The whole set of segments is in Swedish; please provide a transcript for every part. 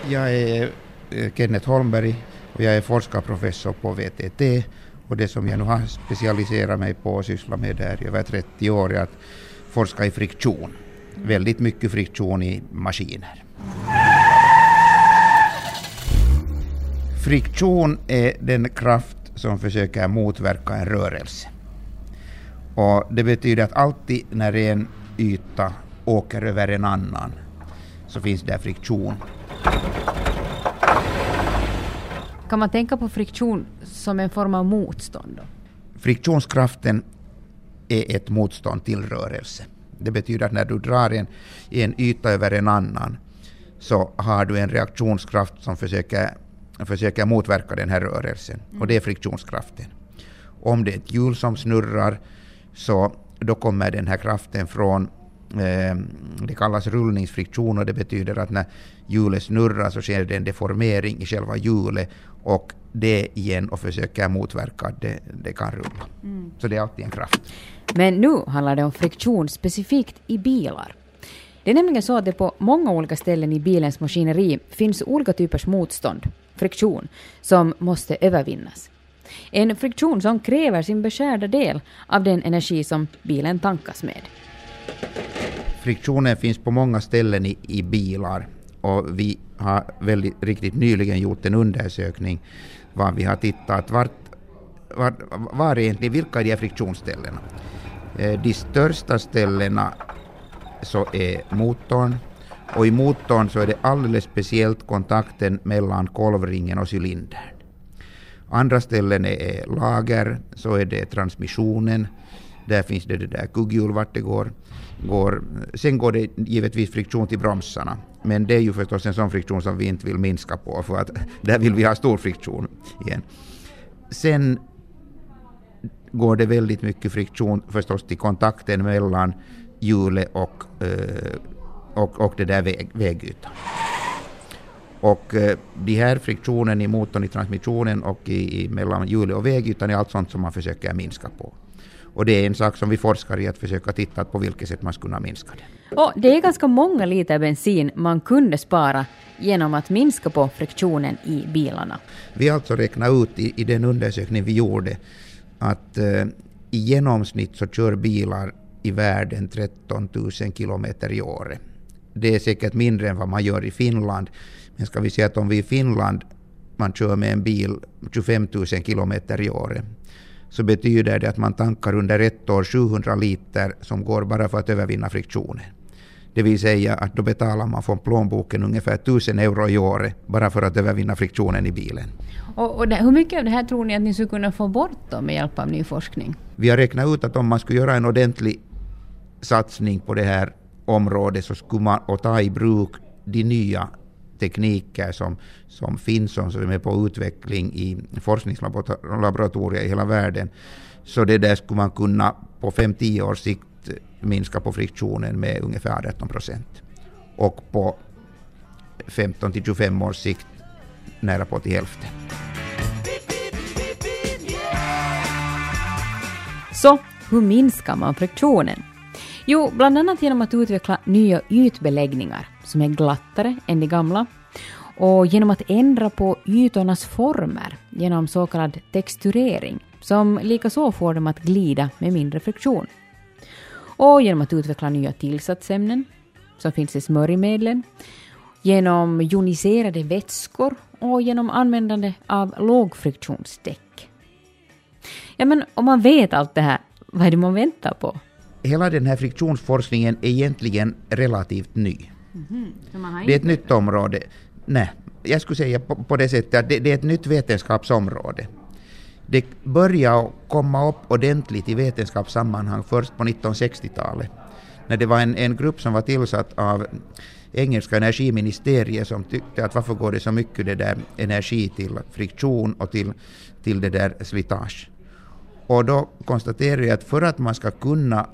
Jag är Kenneth Holmberg och jag är forskarprofessor på VTT, och det som jag nu har specialiserat mig på och sysslat med där i över 30 år är att forska i friktion. Väldigt mycket friktion i maskiner. Friktion är den kraft som försöker motverka en rörelse. Och det betyder att alltid när en yta åker över en annan så finns det friktion. Kan man tänka på friktion som en form av motstånd då? Friktionskraften är ett motstånd till rörelse. Det betyder att när du drar en yta över en annan så har du en reaktionskraft som försöker motverka den här rörelsen. Och det är friktionskraften. Om det är ett hjul som snurrar så då kommer den här kraften från, det kallas rullningsfriktion, och det betyder att när hjulet snurrar så sker det en deformering i själva hjulet och det igen och försöker motverka att det kan rulla. Så det är alltid en kraft. Men nu handlar det om friktion specifikt i bilar. Det är nämligen så att det på många olika ställen i bilens maskineri finns olika typers motstånd, friktion, som måste övervinnas. En friktion som kräver sin beskärda del av den energi som bilen tankas med. Friktionen finns på många ställen i bilar, och vi har riktigt nyligen gjort en undersökning var vi har tittat var egentligen vilka är de friktionsställena. De största ställena så är motorn, och i motorn så är det alldeles speciellt kontakten mellan kolvringen och cylindern. Andra ställen är lager, så är det transmissionen, där finns det där kugghjul vart det går. Sen går det givetvis friktion till bromsarna, men det är ju förstås en sån friktion som vi inte vill minska på, för att där vill vi ha stor friktion igen. Sen går det väldigt mycket friktion förstås till kontakten mellan hjulet och det där vägytan. Och de här friktionen i motorn, i transmissionen och mellan hjulet och vägytan är allt sånt som man försöker minska på. Och det är en sak som vi forskar i, att försöka titta på vilket sätt man skulle minska det. Och det är ganska många liter bensin man kunde spara genom att minska på friktionen i bilarna. Vi alltså räknade ut i den undersökning vi gjorde att i genomsnitt så kör bilar i världen 13 000 kilometer i året. Det är säkert mindre än vad man gör i Finland. Men ska vi säga att om vi i Finland man kör med en bil 25 000 kilometer i året, så betyder det att man tankar under ett år 700 liter som går bara för att övervinna friktionen. Det vill säga att då betalar man från plånboken ungefär 1000 euro i året bara för att övervinna friktionen i bilen. Och hur mycket av det här tror ni att ni skulle kunna få bort då med hjälp av ny forskning? Vi har räknat ut att om man skulle göra en ordentlig satsning på det här området så skulle man ta i bruk de nya tekniker som finns och som är på utveckling i forskningslaboratorier i hela världen. Så det där skulle man kunna på 5-10 års sikt minska på friktionen med ungefär 18%. Och på 15-25 års sikt nära på till hälften. Så hur minskar man friktionen? Jo, bland annat genom att utveckla nya ytbeläggningar som är glattare än de gamla, och genom att ändra på ytornas former genom så kallad texturering som likaså får dem att glida med mindre friktion. Och genom att utveckla nya tillsatsämnen som finns i smörjmedlen, genom joniserade vätskor och genom användande av lågfriktionsdäck. Ja, men om man vet allt det här, vad är det man väntar på? Hela den här friktionsforskningen är egentligen relativt ny. Det är ett nytt område. Nej, jag skulle säga på det sättet att det är ett nytt vetenskapsområde. Det började komma upp ordentligt i vetenskapssammanhang först på 1960-talet. När det var en grupp som var tillsatt av engelska energiministeriet som tyckte att varför går det så mycket det där energi till friktion och till det där slitage. Och då konstaterar jag att för att man ska kunna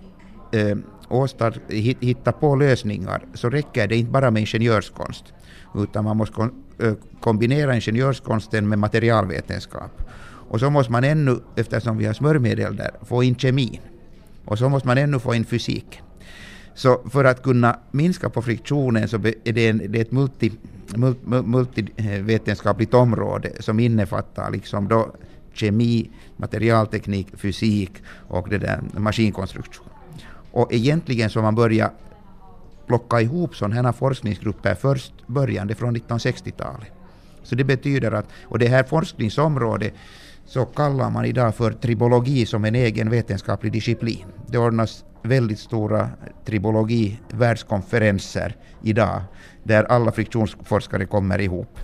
hitta på lösningar så räcker det inte bara med ingenjörskonst, utan man måste kombinera ingenjörskonsten med materialvetenskap. Och så måste man ännu, eftersom vi har smörjmedel där, få in kemin. Och så måste man ännu få in fysik. Så för att kunna minska på friktionen så är det ett multivetenskapligt område som innefattar liksom då kemi, materialteknik, fysik och det där maskinkonstruktion. Och egentligen så man börjar plocka ihop sådana här forskningsgrupper först börjande från 1960-talet. Så det betyder att, och det här forskningsområdet så kallar man idag för tribologi som en egen vetenskaplig disciplin. Det ordnas väldigt stora tribologi-världskonferenser idag där alla friktionsforskare kommer ihop.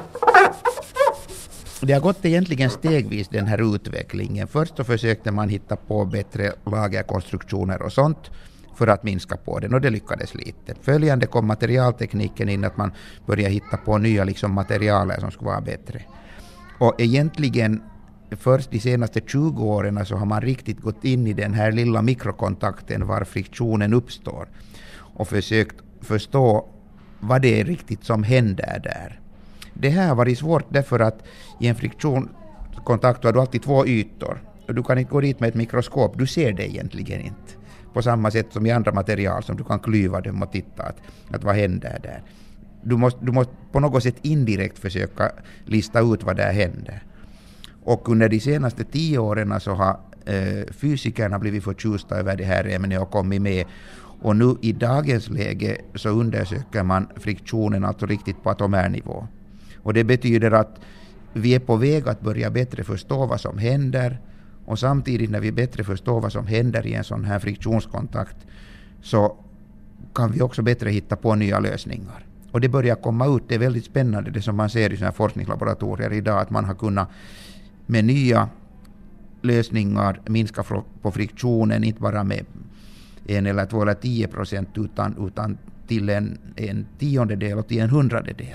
Det har gått egentligen stegvis den här utvecklingen. Först så försökte man hitta på bättre lagerkonstruktioner och sånt för att minska på den och det lyckades lite. Följande kom materialtekniken in att man började hitta på nya liksom materialer som skulle vara bättre. Och egentligen först de senaste 20 åren så har man riktigt gått in i den här lilla mikrokontakten var friktionen uppstår och försökt förstå vad det är riktigt som händer där. Det här har varit svårt därför att i en friktionskontakt har du alltid två ytor och du kan inte gå dit med ett mikroskop, du ser det egentligen inte. På samma sätt som i andra material som du kan klyva dem och titta att vad händer där. Du måste på något sätt indirekt försöka lista ut vad där händer. Och under de senaste 10 åren så har fysikerna blivit förtjusta över det här ämnet och kommit med. Och nu i dagens läge så undersöker man friktionen alltså riktigt på atomärnivå. Och det betyder att vi är på väg att börja bättre förstå vad som händer. Och samtidigt när vi bättre förstår vad som händer i en sån här friktionskontakt så kan vi också bättre hitta på nya lösningar. Och det börjar komma ut, det är väldigt spännande det som man ser i såna här forskningslaboratorier idag, att man har kunnat med nya lösningar minska på friktionen, inte bara med 1 eller 2 eller 10% utan till en 10-del och till en 100-del.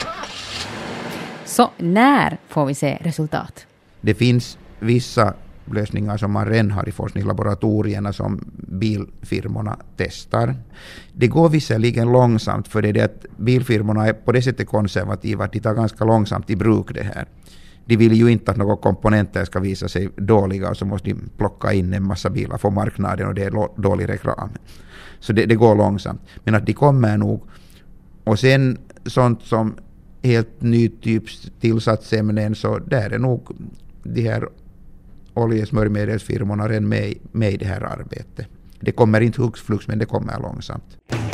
Så när får vi se resultat? Det finns vissa lösningar som man redan har i forskningslaboratorierna som bilfirmorna testar. Det går visserligen långsamt för det är det att bilfirmorna är på det sättet konservativa att de tar ganska långsamt i bruk det här. De vill ju inte att några komponenter ska visa sig dåliga och så måste de plocka in en massa bilar på marknaden och det är dålig reklam. Så det går långsamt. Men att de kommer nog. Och sen sånt som helt ny typs tillsatsämnen så där är nog de här oljesmörjmedelsfirmorna redan med i det här arbetet. Det kommer inte hux flux men det kommer långsamt.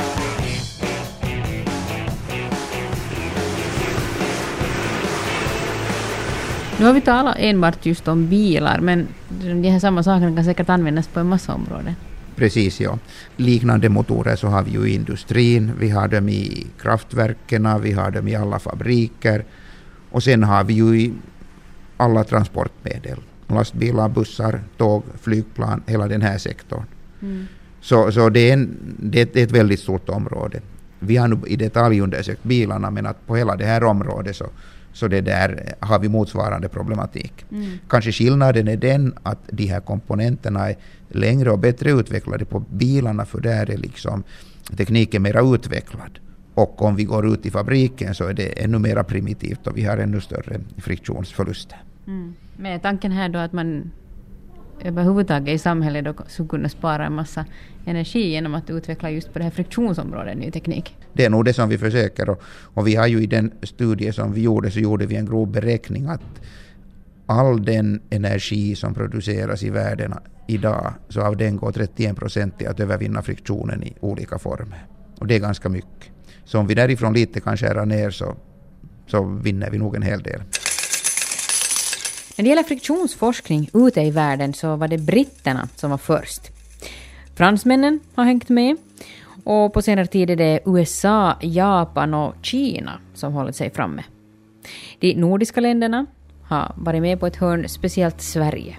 Nu har vi talat enbart just om bilar, men de här samma sakerna kan säkert användas på en massa områden. Precis, ja. Liknande motorer så har vi ju i industrin, vi har dem i kraftverken, vi har dem i alla fabriker och sen har vi ju i alla transportmedel. Lastbilar, bussar, tåg, flygplan, hela den här sektorn. Mm. Så det är ett väldigt stort område. Vi har nu i detalj undersökt bilarna men att på hela det här området så det där har vi motsvarande problematik. Mm. Kanske skillnaden är den att de här komponenterna är längre och bättre utvecklade på bilarna för där är liksom tekniken mer utvecklad. Och om vi går ut i fabriken så är det ännu mer primitivt och vi har ännu större friktionsförluster. Mm. Men tanken här då att man överhuvudtaget i samhället då skulle kunna spara en massa energi genom att utveckla just på det här friktionsområdet ny teknik? Det är nog det som vi försöker och vi har ju i den studie som vi gjorde så gjorde vi en grov beräkning att all den energi som produceras i världen idag så av den går 31% till att övervinna friktionen i olika former. Och det är ganska mycket. Så om vi därifrån lite kan skära ner så vinner vi nog en hel del. När det gäller friktionsforskning ute i världen så var det britterna som var först. Fransmännen har hängt med och på senare tid är det USA, Japan och Kina som hållit sig framme. De nordiska länderna har varit med på ett hörn, speciellt Sverige.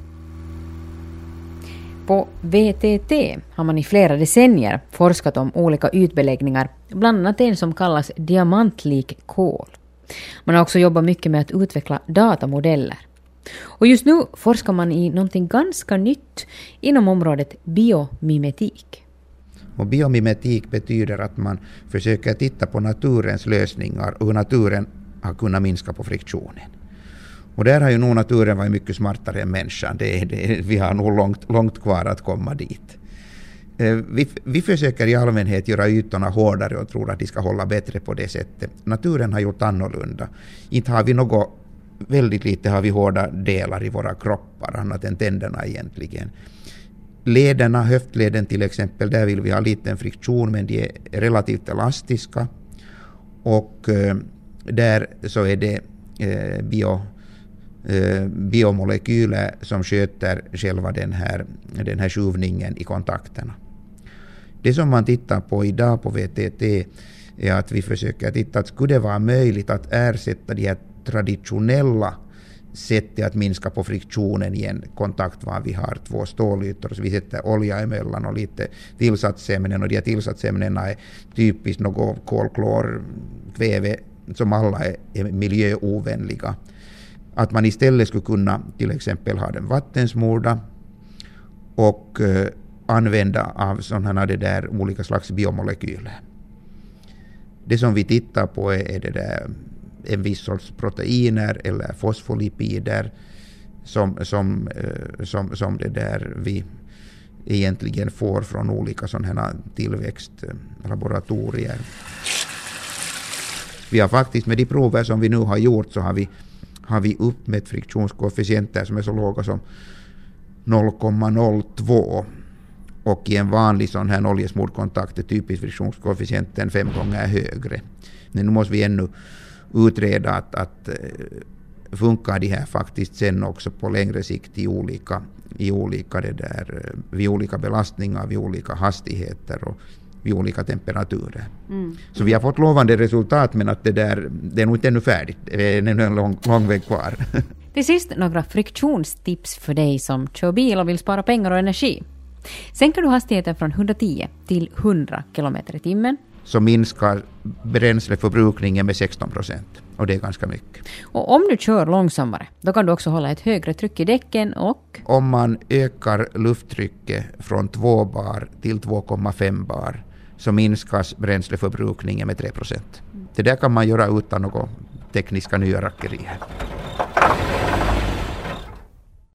På VTT har man i flera decennier forskat om olika ytbeläggningar, bland annat en som kallas diamantlik kol. Man har också jobbat mycket med att utveckla datamodeller. Och just nu forskar man i någonting ganska nytt inom området biomimetik. Och biomimetik betyder att man försöker titta på naturens lösningar och hur naturen har kunnat minska på friktionen. Och där har ju nog naturen varit mycket smartare än människan. Vi har nog långt kvar att komma dit. Vi försöker i allmänhet göra ytorna hårdare och tror att de ska hålla bättre på det sättet. Naturen har gjort annorlunda. Inte har vi väldigt lite har vi hårda delar i våra kroppar, annat än tänderna egentligen. Lederna, höftleden till exempel, där vill vi ha liten friktion, men de är relativt elastiska. Och där så är det biomolekyler som sköter själva den här skjuvningen i kontakterna. Det som man tittar på idag på VTT är att vi försöker titta att skulle det vara möjligt att ersätta de här traditionella sättet att minska på friktionen i en kontakt var vi har två stålytor, så vi sätter olja emellan och lite tillsatsämnen, och de här tillsatsämnena är typiskt något kolklor, kväve, som alla är miljöovänliga. Att man istället skulle kunna till exempel ha den vattensmorda och använda av sådana där olika slags biomolekyler. Det som vi tittar på är det där en viss sorts proteiner eller fosfolipider som det där vi egentligen får från olika sådana tillväxtlaboratorier. Vi har faktiskt med de prover som vi nu har gjort så har vi uppmätt friktionskoefficienter som är så låga som 0,02, och i en vanlig sån här oljesmordkontakt är typisk friktionskoefficienten 5 gånger högre. Men nu måste vi ännu utreda att funkar det här faktiskt sen också på längre sikt vid olika belastningar, vid olika hastigheter och vid olika temperaturer. Så vi har fått lovande resultat, men att det är nog inte ännu färdigt. Det är en lång väg kvar. Till sist några friktionstips för dig som kör bil och vill spara pengar och energi. Sänker du hastigheten från 110 till 100 km i timmen, så minskar bränsleförbrukningen med 16%. Och det är ganska mycket. Och om du kör långsammare, då kan du också hålla ett högre tryck i däcken och... Om man ökar lufttrycket från 2 bar till 2,5 bar så minskas bränsleförbrukningen med 3%. Det där kan man göra utan några tekniska nya rackerier.